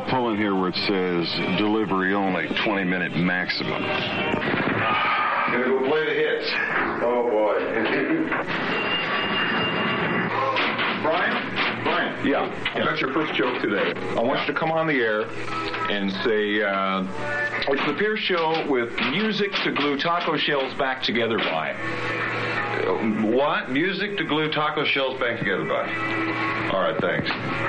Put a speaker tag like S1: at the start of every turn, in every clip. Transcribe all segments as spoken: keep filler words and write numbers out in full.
S1: pull in here where it says delivery only, twenty minute maximum. Gonna go play the hits. Oh, boy.
S2: Brian? Brian?
S3: Yeah.
S2: I got your first joke today. I want you to come on the air and say, uh, it's the Pierce Show with music to glue taco shells back together by.
S1: What? Music to glue taco shells back together by. All right, thanks.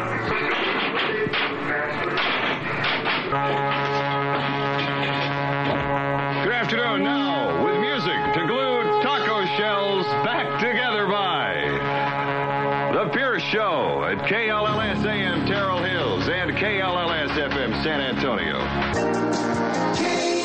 S4: Good afternoon. Now, with music to glue taco shells back together by The Pierce Show at K L L S A M Terrell Hills and K L L S F M San Antonio.